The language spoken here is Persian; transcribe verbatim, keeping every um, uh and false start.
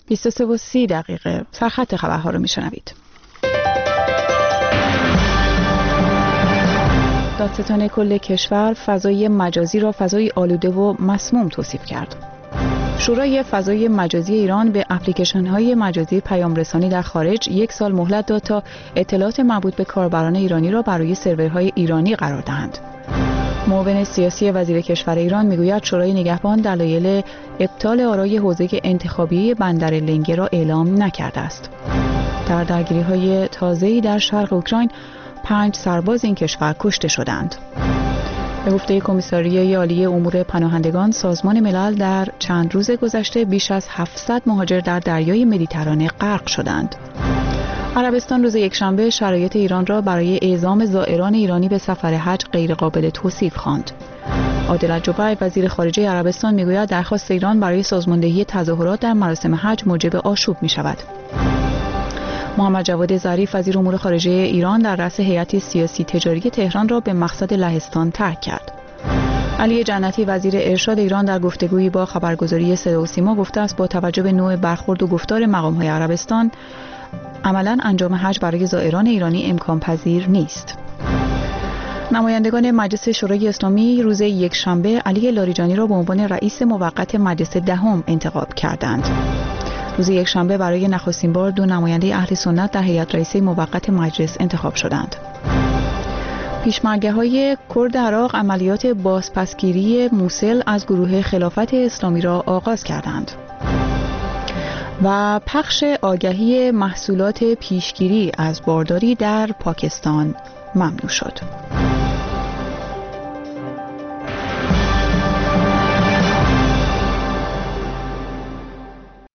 بیست و سه و سی دقیقه سرخط خبرها رو میشنوید. دادستان کل کشور فضای مجازی را فضای آلوده و مسموم توصیف کرد. شورای فضای مجازی ایران به اپلیکیشن‌های مجازی پیام‌رسانی در خارج یک سال مهلت داد تا اطلاعات مربوط به کاربران ایرانی را برای سرورهای ایرانی قرار دهند. معاون سیاسی وزیر کشور ایران میگوید شورای نگهبان دلایل ابطال آرای حوزه انتخابی بندر لنگه را اعلام نکرده است. در درگیری‌های تازه‌ای در شرق اوکراین پنج سرباز این کشور کشته شدند. به گفته کمیساریای عالی امور پناهندگان، سازمان ملل در چند روز گذشته بیش از هفتصد مهاجر در دریای مدیترانه غرق شدند. عربستان روز یکشنبه شرایط ایران را برای اعزام زائران ایرانی به سفر حج غیر قابل توصیف خواند. عادل الجبیر وزیر خارجه عربستان میگوید درخواست ایران برای سازماندهی تظاهرات در مراسم حج موجب آشوب می شود. محمد جواد ظریف وزیر امور خارجه ایران در رأس هیئت سیاسی تجاری تهران را به مقصد لهستان ترک کرد. علی جنتی وزیر ارشاد ایران در گفتگویی با خبرگزاری صدا و سیما گفته است با توجه به نوع برخورد و گفتار مقام‌های عربستان عملاً انجام حج برای زائران ایرانی امکان پذیر نیست. نمایندگان مجلس شورای اسلامی روز یکشنبه علی لاریجانی را به عنوان رئیس موقت مجلس دهم انتخاب کردند. روز یکشنبه برای نخستین بار دو نماینده اهل سنت در هیئت رئیسه موقت مجلس انتخاب شدند. پیشمرگه‌های کرد عراق عملیات بازپسگیری موصل از گروه خلافت اسلامی را آغاز کردند. و پخش آگهی محصولات پیشگیری از بارداری در پاکستان ممنوع شد.